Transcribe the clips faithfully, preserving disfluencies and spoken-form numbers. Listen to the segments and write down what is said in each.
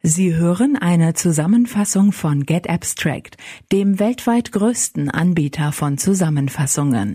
Sie hören eine Zusammenfassung von GetAbstract, dem weltweit größten Anbieter von Zusammenfassungen.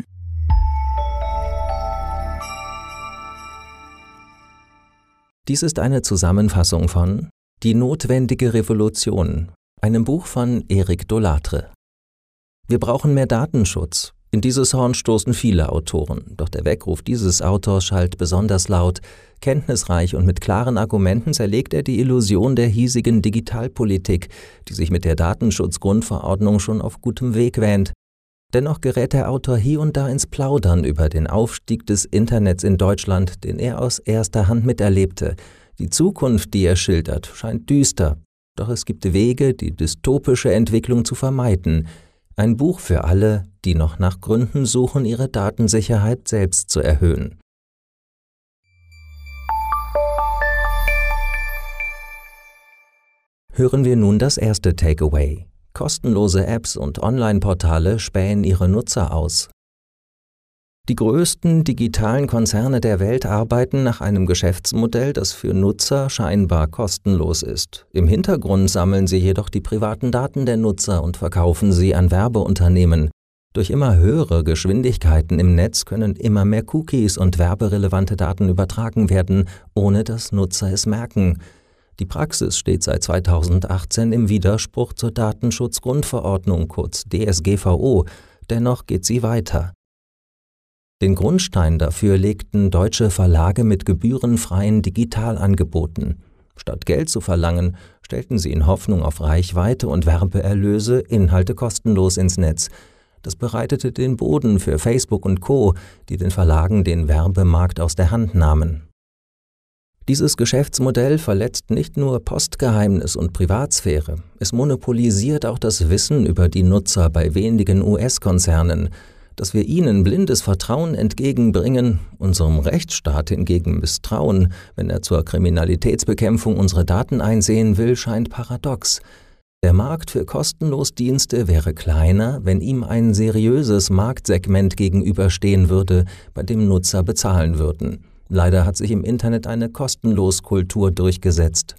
Dies ist eine Zusammenfassung von Die notwendige Revolution, einem Buch von Eric Dolatre. Wir brauchen mehr Datenschutz. In dieses Horn stoßen viele Autoren, doch der Weckruf dieses Autors schallt besonders laut. Kenntnisreich und mit klaren Argumenten zerlegt er die Illusion der hiesigen Digitalpolitik, die sich mit der Datenschutzgrundverordnung schon auf gutem Weg wähnt. Dennoch gerät der Autor hier und da ins Plaudern über den Aufstieg des Internets in Deutschland, den er aus erster Hand miterlebte. Die Zukunft, die er schildert, scheint düster, doch es gibt Wege, die dystopische Entwicklung zu vermeiden. Ein Buch für alle, die noch nach Gründen suchen, ihre Datensicherheit selbst zu erhöhen. Hören wir nun das erste Takeaway. Kostenlose Apps und Online-Portale spähen ihre Nutzer aus. Die größten digitalen Konzerne der Welt arbeiten nach einem Geschäftsmodell, das für Nutzer scheinbar kostenlos ist. Im Hintergrund sammeln sie jedoch die privaten Daten der Nutzer und verkaufen sie an Werbeunternehmen. Durch immer höhere Geschwindigkeiten im Netz können immer mehr Cookies und werberelevante Daten übertragen werden, ohne dass Nutzer es merken. Die Praxis steht seit zweitausendachtzehn im Widerspruch zur Datenschutzgrundverordnung, kurz D S G V O, dennoch geht sie weiter. Den Grundstein dafür legten deutsche Verlage mit gebührenfreien Digitalangeboten. Statt Geld zu verlangen, stellten sie in Hoffnung auf Reichweite und Werbeerlöse Inhalte kostenlos ins Netz. Das bereitete den Boden für Facebook und Co., die den Verlagen den Werbemarkt aus der Hand nahmen. Dieses Geschäftsmodell verletzt nicht nur Postgeheimnis und Privatsphäre, es monopolisiert auch das Wissen über die Nutzer bei wenigen U S-Konzernen. Dass wir ihnen blindes Vertrauen entgegenbringen, unserem Rechtsstaat hingegen misstrauen, wenn er zur Kriminalitätsbekämpfung unsere Daten einsehen will, scheint paradox. Der Markt für Kostenlosdienste wäre kleiner, wenn ihm ein seriöses Marktsegment gegenüberstehen würde, bei dem Nutzer bezahlen würden. Leider hat sich im Internet eine Kostenloskultur durchgesetzt.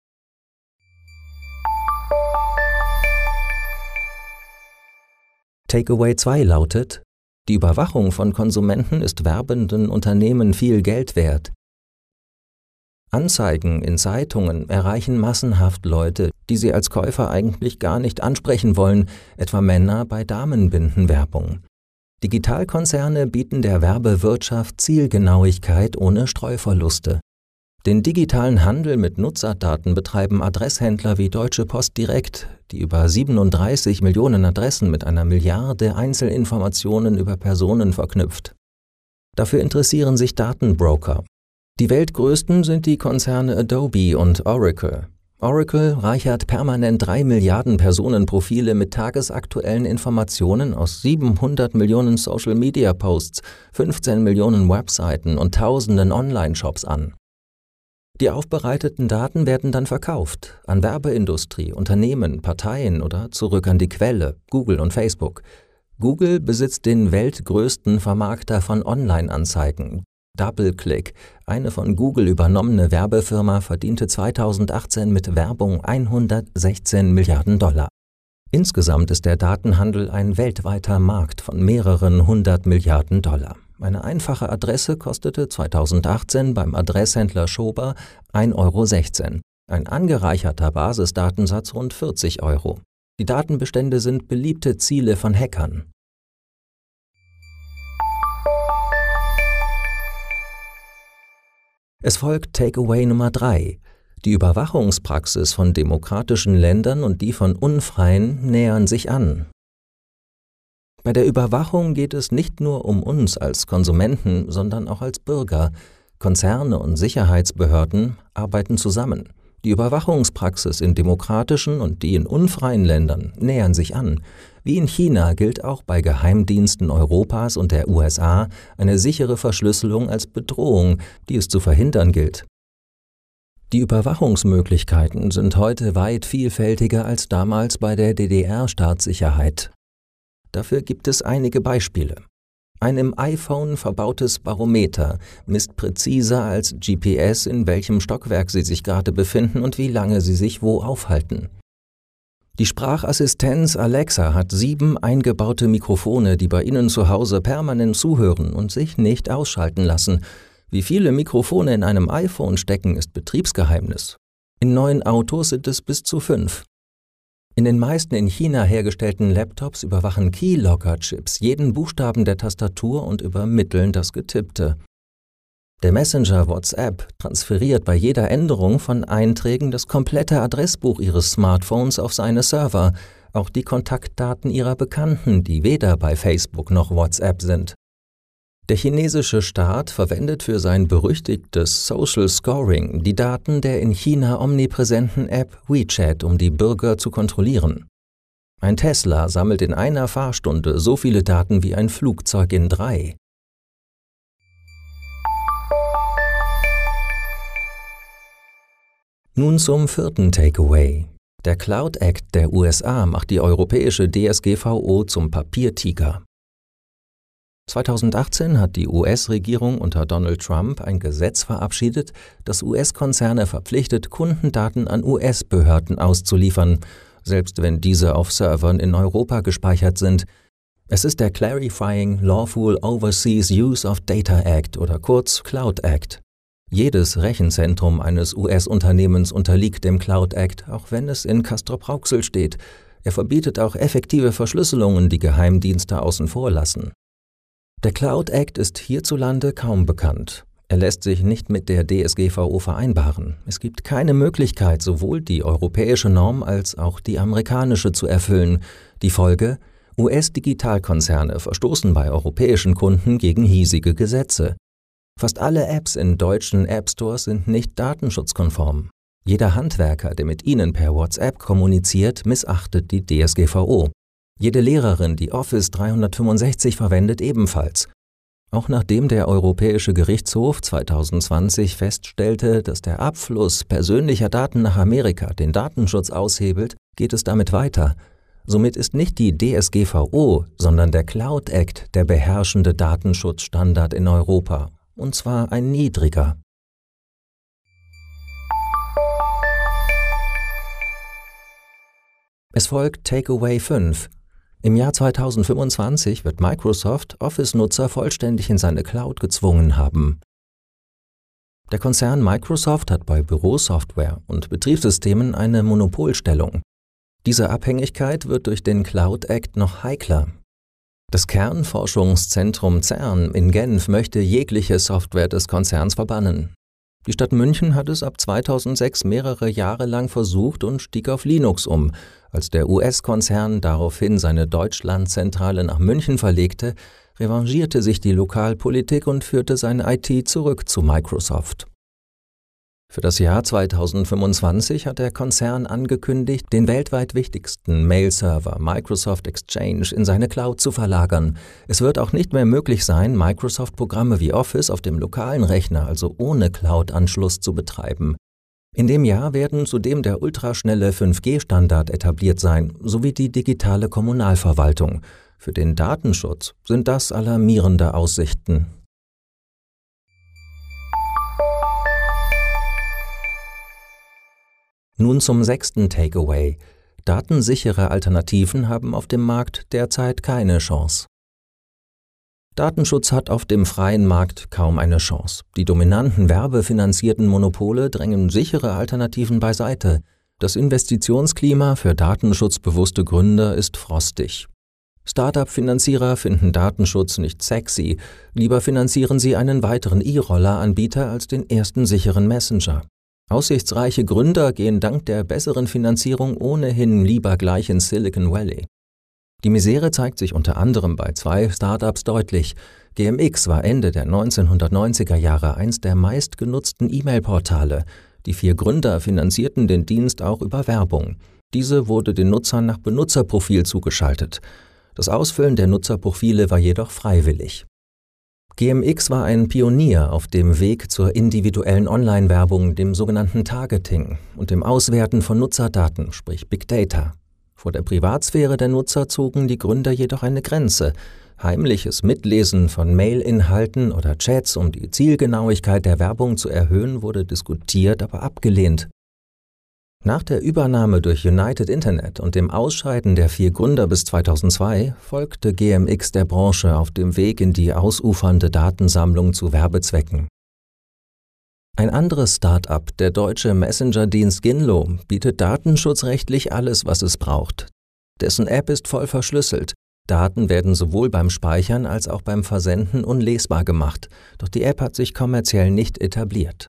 Takeaway zwei lautet: Die Überwachung von Konsumenten ist werbenden Unternehmen viel Geld wert. Anzeigen in Zeitungen erreichen massenhaft Leute, die sie als Käufer eigentlich gar nicht ansprechen wollen, etwa Männer bei Damenbindenwerbung. Digitalkonzerne bieten der Werbewirtschaft Zielgenauigkeit ohne Streuverluste. Den digitalen Handel mit Nutzerdaten betreiben Adresshändler wie Deutsche Post direkt, die über siebenunddreißig Millionen Adressen mit einer Milliarde Einzelinformationen über Personen verknüpft. Dafür interessieren sich Datenbroker. Die weltgrößten sind die Konzerne Adobe und Oracle. Oracle reichert permanent drei Milliarden Personenprofile mit tagesaktuellen Informationen aus siebenhundert Millionen Social-Media-Posts, fünfzehn Millionen Webseiten und tausenden Online-Shops an. Die aufbereiteten Daten werden dann verkauft an Werbeindustrie, Unternehmen, Parteien oder zurück an die Quelle, Google und Facebook. Google besitzt den weltgrößten Vermarkter von Online-Anzeigen. DoubleClick, eine von Google übernommene Werbefirma, verdiente zweitausendachtzehn mit Werbung hundertsechzehn Milliarden Dollar. Insgesamt ist der Datenhandel ein weltweiter Markt von mehreren hundert Milliarden Dollar. Eine einfache Adresse kostete zweitausendachtzehn beim Adresshändler Schober ein Euro sechzehn, ein angereicherter Basisdatensatz rund vierzig Euro. Die Datenbestände sind beliebte Ziele von Hackern. Es folgt Takeaway Nummer drei. Die Überwachungspraxis von demokratischen Ländern und die von unfreien nähern sich an. Bei der Überwachung geht es nicht nur um uns als Konsumenten, sondern auch als Bürger. Konzerne und Sicherheitsbehörden arbeiten zusammen. Die Überwachungspraxis in demokratischen und die in unfreien Ländern nähern sich an. Wie in China gilt auch bei Geheimdiensten Europas und der U S A eine sichere Verschlüsselung als Bedrohung, die es zu verhindern gilt. Die Überwachungsmöglichkeiten sind heute weit vielfältiger als damals bei der D D R-Staatssicherheit. Dafür gibt es einige Beispiele. Ein im iPhone verbautes Barometer misst präziser als G P S, in welchem Stockwerk Sie sich gerade befinden und wie lange Sie sich wo aufhalten. Die Sprachassistenz Alexa hat sieben eingebaute Mikrofone, die bei Ihnen zu Hause permanent zuhören und sich nicht ausschalten lassen. Wie viele Mikrofone in einem iPhone stecken, ist Betriebsgeheimnis. In neuen Autos sind es bis zu fünf. In den meisten in China hergestellten Laptops überwachen Keylocker-Chips jeden Buchstaben der Tastatur und übermitteln das Getippte. Der Messenger WhatsApp transferiert bei jeder Änderung von Einträgen das komplette Adressbuch Ihres Smartphones auf seine Server, auch die Kontaktdaten Ihrer Bekannten, die weder bei Facebook noch WhatsApp sind. Der chinesische Staat verwendet für sein berüchtigtes Social Scoring die Daten der in China omnipräsenten App WeChat, um die Bürger zu kontrollieren. Ein Tesla sammelt in einer Fahrstunde so viele Daten wie ein Flugzeug in drei. Nun zum vierten Takeaway. Der Cloud Act der U S A macht die europäische D S G V O zum Papiertiger. zweitausendachtzehn hat die U S-Regierung unter Donald Trump ein Gesetz verabschiedet, das U S-Konzerne verpflichtet, Kundendaten an U S-Behörden auszuliefern, selbst wenn diese auf Servern in Europa gespeichert sind. Es ist der Clarifying Lawful Overseas Use of Data Act oder kurz Cloud Act. Jedes Rechenzentrum eines U S-Unternehmens unterliegt dem Cloud Act, auch wenn es in Castrop-Rauxel steht. Er verbietet auch effektive Verschlüsselungen, die Geheimdienste außen vor lassen. Der Cloud Act ist hierzulande kaum bekannt. Er lässt sich nicht mit der D S G V O vereinbaren. Es gibt keine Möglichkeit, sowohl die europäische Norm als auch die amerikanische zu erfüllen. Die Folge: U S-Digitalkonzerne verstoßen bei europäischen Kunden gegen hiesige Gesetze. Fast alle Apps in deutschen App-Stores sind nicht datenschutzkonform. Jeder Handwerker, der mit ihnen per WhatsApp kommuniziert, missachtet die D S G V O. Jede Lehrerin, die Office dreihundertfünfundsechzig verwendet, ebenfalls. Auch nachdem der Europäische Gerichtshof zweitausendzwanzig feststellte, dass der Abfluss persönlicher Daten nach Amerika den Datenschutz aushebelt, geht es damit weiter. Somit ist nicht die D S G V O, sondern der Cloud Act der beherrschende Datenschutzstandard in Europa. Und zwar ein niedriger. Es folgt Takeaway fünf. Im Jahr zweitausendfünfundzwanzig wird Microsoft Office-Nutzer vollständig in seine Cloud gezwungen haben. Der Konzern Microsoft hat bei Bürosoftware und Betriebssystemen eine Monopolstellung. Diese Abhängigkeit wird durch den Cloud Act noch heikler. Das Kernforschungszentrum CERN in Genf möchte jegliche Software des Konzerns verbannen. Die Stadt München hat es ab zweitausendsechs mehrere Jahre lang versucht und stieg auf Linux um. Als der U S-Konzern daraufhin seine Deutschlandzentrale nach München verlegte, revanchierte sich die Lokalpolitik und führte seine I T zurück zu Microsoft. Für das Jahr zweitausendfünfundzwanzig hat der Konzern angekündigt, den weltweit wichtigsten Mail-Server Microsoft Exchange in seine Cloud zu verlagern. Es wird auch nicht mehr möglich sein, Microsoft-Programme wie Office auf dem lokalen Rechner, also ohne Cloud-Anschluss, zu betreiben. In dem Jahr werden zudem der ultraschnelle fünf G Standard etabliert sein, sowie die digitale Kommunalverwaltung. Für den Datenschutz sind das alarmierende Aussichten. Nun zum sechsten Takeaway. Datensichere Alternativen haben auf dem Markt derzeit keine Chance. Datenschutz hat auf dem freien Markt kaum eine Chance. Die dominanten werbefinanzierten Monopole drängen sichere Alternativen beiseite. Das Investitionsklima für datenschutzbewusste Gründer ist frostig. Start-up-Finanzierer finden Datenschutz nicht sexy. Lieber finanzieren sie einen weiteren E-Roller-Anbieter als den ersten sicheren Messenger. Aussichtsreiche Gründer gehen dank der besseren Finanzierung ohnehin lieber gleich ins Silicon Valley. Die Misere zeigt sich unter anderem bei zwei Startups deutlich. G M X war Ende der neunzehnhundertneunziger Jahre eins der meistgenutzten E-Mail-Portale. Die vier Gründer finanzierten den Dienst auch über Werbung. Diese wurde den Nutzern nach Benutzerprofil zugeschaltet. Das Ausfüllen der Nutzerprofile war jedoch freiwillig. G M X war ein Pionier auf dem Weg zur individuellen Online-Werbung, dem sogenannten Targeting und dem Auswerten von Nutzerdaten, sprich Big Data. Vor der Privatsphäre der Nutzer zogen die Gründer jedoch eine Grenze. Heimliches Mitlesen von Mail-Inhalten oder Chats, um die Zielgenauigkeit der Werbung zu erhöhen, wurde diskutiert, aber abgelehnt. Nach der Übernahme durch United Internet und dem Ausscheiden der vier Gründer bis zweitausendzwei folgte G M X der Branche auf dem Weg in die ausufernde Datensammlung zu Werbezwecken. Ein anderes Start-up, der deutsche Messenger-Dienst Ginlo, bietet datenschutzrechtlich alles, was es braucht. Dessen App ist voll verschlüsselt. Daten werden sowohl beim Speichern als auch beim Versenden unlesbar gemacht, doch die App hat sich kommerziell nicht etabliert.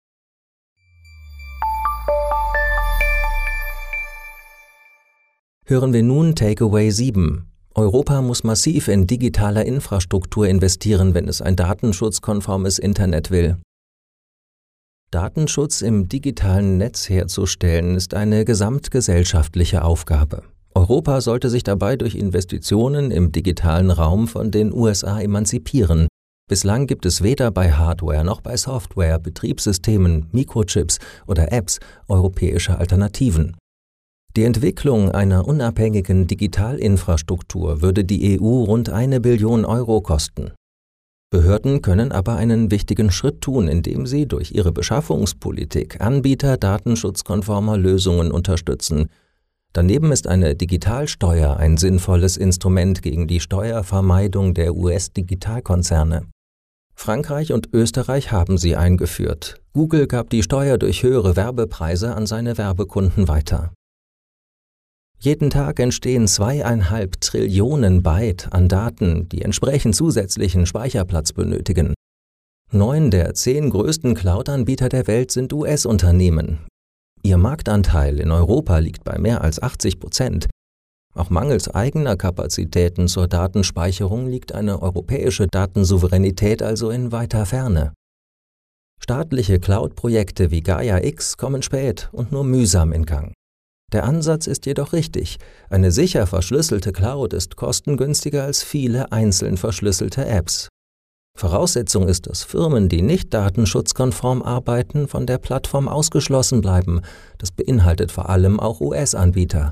Hören wir nun Takeaway sieben. Europa muss massiv in digitaler Infrastruktur investieren, wenn es ein datenschutzkonformes Internet will. Datenschutz im digitalen Netz herzustellen, ist eine gesamtgesellschaftliche Aufgabe. Europa sollte sich dabei durch Investitionen im digitalen Raum von den U S A emanzipieren. Bislang gibt es weder bei Hardware noch bei Software, Betriebssystemen, Mikrochips oder Apps europäische Alternativen. Die Entwicklung einer unabhängigen Digitalinfrastruktur würde die E U rund eine Billion Euro kosten. Behörden können aber einen wichtigen Schritt tun, indem sie durch ihre Beschaffungspolitik Anbieter datenschutzkonformer Lösungen unterstützen. Daneben ist eine Digitalsteuer ein sinnvolles Instrument gegen die Steuervermeidung der U S-Digitalkonzerne. Frankreich und Österreich haben sie eingeführt. Google gab die Steuer durch höhere Werbepreise an seine Werbekunden weiter. Jeden Tag entstehen zweieinhalb Trillionen Byte an Daten, die entsprechend zusätzlichen Speicherplatz benötigen. Neun der zehn größten Cloud-Anbieter der Welt sind U S-Unternehmen. Ihr Marktanteil in Europa liegt bei mehr als achtzig Prozent. Auch mangels eigener Kapazitäten zur Datenspeicherung liegt eine europäische Datensouveränität also in weiter Ferne. Staatliche Cloud-Projekte wie Gaia X kommen spät und nur mühsam in Gang. Der Ansatz ist jedoch richtig. Eine sicher verschlüsselte Cloud ist kostengünstiger als viele einzeln verschlüsselte Apps. Voraussetzung ist, dass Firmen, die nicht datenschutzkonform arbeiten, von der Plattform ausgeschlossen bleiben. Das beinhaltet vor allem auch U S-Anbieter.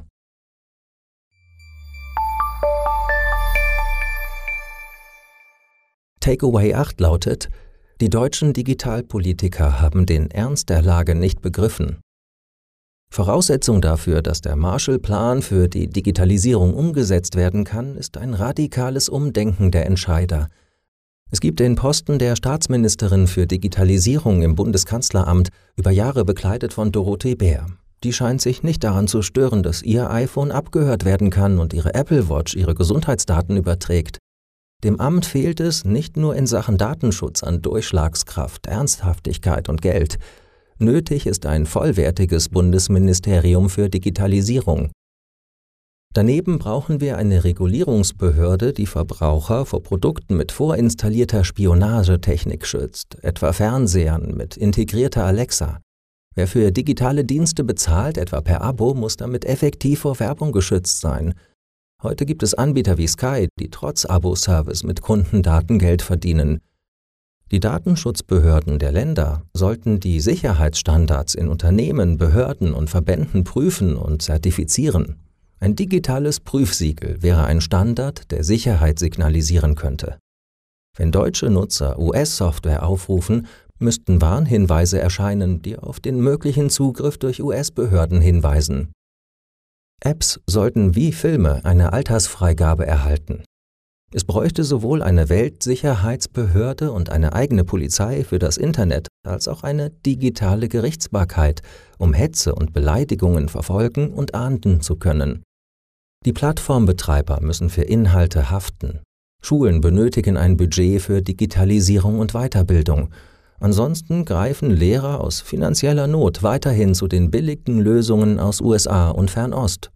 Takeaway acht lautet: Die deutschen Digitalpolitiker haben den Ernst der Lage nicht begriffen. Voraussetzung dafür, dass der Marshallplan für die Digitalisierung umgesetzt werden kann, ist ein radikales Umdenken der Entscheider. Es gibt den Posten der Staatsministerin für Digitalisierung im Bundeskanzleramt, über Jahre bekleidet von Dorothee Bär. Die scheint sich nicht daran zu stören, dass ihr iPhone abgehört werden kann und ihre Apple Watch ihre Gesundheitsdaten überträgt. Dem Amt fehlt es nicht nur in Sachen Datenschutz an Durchschlagskraft, Ernsthaftigkeit und Geld. Nötig ist ein vollwertiges Bundesministerium für Digitalisierung. Daneben brauchen wir eine Regulierungsbehörde, die Verbraucher vor Produkten mit vorinstallierter Spionagetechnik schützt, etwa Fernsehern mit integrierter Alexa. Wer für digitale Dienste bezahlt, etwa per Abo, muss damit effektiv vor Werbung geschützt sein. Heute gibt es Anbieter wie Sky, die trotz Abo-Service mit Kundendaten Geld verdienen. Die Datenschutzbehörden der Länder sollten die Sicherheitsstandards in Unternehmen, Behörden und Verbänden prüfen und zertifizieren. Ein digitales Prüfsiegel wäre ein Standard, der Sicherheit signalisieren könnte. Wenn deutsche Nutzer U S-Software aufrufen, müssten Warnhinweise erscheinen, die auf den möglichen Zugriff durch U S-Behörden hinweisen. Apps sollten wie Filme eine Altersfreigabe erhalten. Es bräuchte sowohl eine Weltsicherheitsbehörde und eine eigene Polizei für das Internet als auch eine digitale Gerichtsbarkeit, um Hetze und Beleidigungen verfolgen und ahnden zu können. Die Plattformbetreiber müssen für Inhalte haften. Schulen benötigen ein Budget für Digitalisierung und Weiterbildung. Ansonsten greifen Lehrer aus finanzieller Not weiterhin zu den billigen Lösungen aus U S A und Fernost.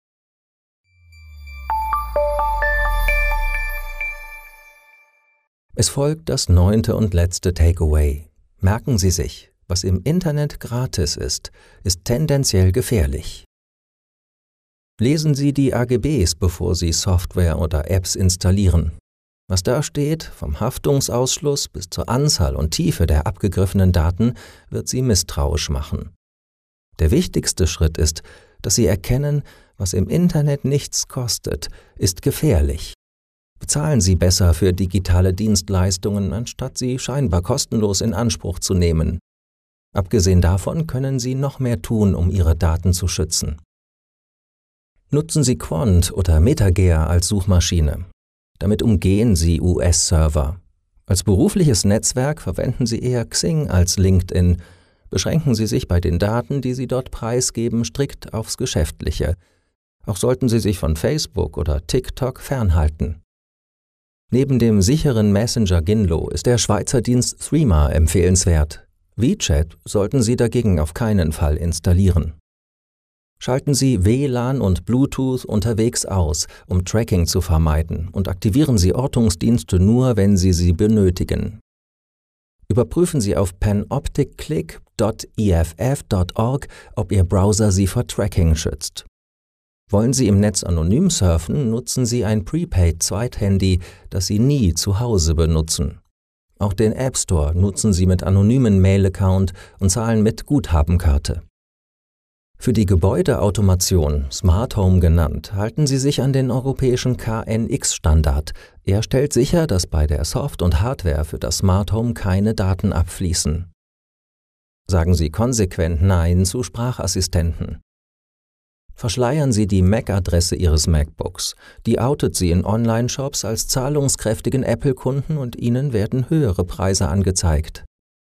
Es folgt das neunte und letzte Takeaway. Merken Sie sich, was im Internet gratis ist, ist tendenziell gefährlich. Lesen Sie die A G Bs, bevor Sie Software oder Apps installieren. Was da steht, vom Haftungsausschluss bis zur Anzahl und Tiefe der abgegriffenen Daten, wird Sie misstrauisch machen. Der wichtigste Schritt ist, dass Sie erkennen, was im Internet nichts kostet, ist gefährlich. Bezahlen Sie besser für digitale Dienstleistungen, anstatt sie scheinbar kostenlos in Anspruch zu nehmen. Abgesehen davon können Sie noch mehr tun, um Ihre Daten zu schützen. Nutzen Sie Quant oder MetaGear als Suchmaschine. Damit umgehen Sie U S-Server. Als berufliches Netzwerk verwenden Sie eher Xing als LinkedIn. Beschränken Sie sich bei den Daten, die Sie dort preisgeben, strikt aufs Geschäftliche. Auch sollten Sie sich von Facebook oder TikTok fernhalten. Neben dem sicheren Messenger Ginlo ist der Schweizer Dienst Threema empfehlenswert. WeChat sollten Sie dagegen auf keinen Fall installieren. Schalten Sie W L A N und Bluetooth unterwegs aus, um Tracking zu vermeiden, und aktivieren Sie Ortungsdienste nur, wenn Sie sie benötigen. Überprüfen Sie auf panopticclick punkt e f f punkt org, ob Ihr Browser Sie vor Tracking schützt. Wollen Sie im Netz anonym surfen, nutzen Sie ein Prepaid-Zweithandy, das Sie nie zu Hause benutzen. Auch den App Store nutzen Sie mit anonymen Mail-Account und zahlen mit Guthabenkarte. Für die Gebäudeautomation, Smart Home genannt, halten Sie sich an den europäischen K N X-Standard. Er stellt sicher, dass bei der Soft- und Hardware für das Smart Home keine Daten abfließen. Sagen Sie konsequent Nein zu Sprachassistenten. Verschleiern Sie die M A C-Adresse Ihres MacBooks. Die outet Sie in Online-Shops als zahlungskräftigen Apple-Kunden und Ihnen werden höhere Preise angezeigt.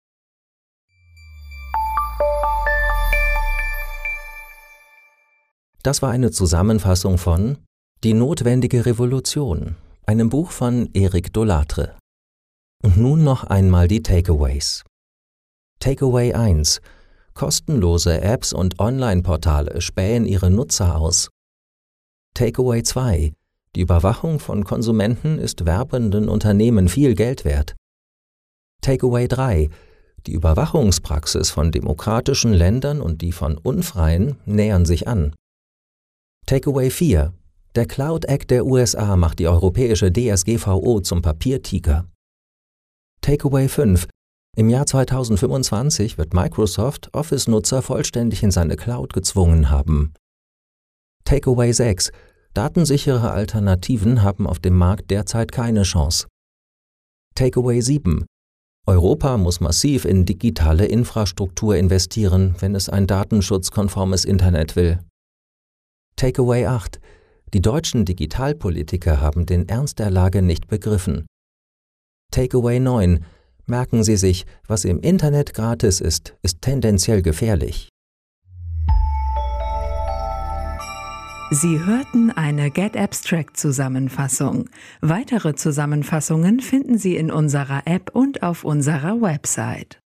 Das war eine Zusammenfassung von Die notwendige Revolution, einem Buch von Eric Dolatre. Und nun noch einmal die Takeaways. Takeaway eins. Kostenlose Apps und Online-Portale spähen ihre Nutzer aus. Takeaway zwei. Die Überwachung von Konsumenten ist werbenden Unternehmen viel Geld wert. Takeaway drei. Die Überwachungspraxis von demokratischen Ländern und die von unfreien nähern sich an. Takeaway vier. Der Cloud Act der U S A macht die europäische D S G V O zum Papiertiger. Takeaway fünf. Im Jahr zweitausendfünfundzwanzig wird Microsoft Office-Nutzer vollständig in seine Cloud gezwungen haben. Takeaway sechs. Datensichere Alternativen haben auf dem Markt derzeit keine Chance. Takeaway sieben. Europa muss massiv in digitale Infrastruktur investieren, wenn es ein datenschutzkonformes Internet will. Takeaway acht. Die deutschen Digitalpolitiker haben den Ernst der Lage nicht begriffen. Takeaway neun. Merken Sie sich, was im Internet gratis ist, ist tendenziell gefährlich. Sie hörten eine Get Abstract Zusammenfassung. Weitere Zusammenfassungen finden Sie in unserer App und auf unserer Website.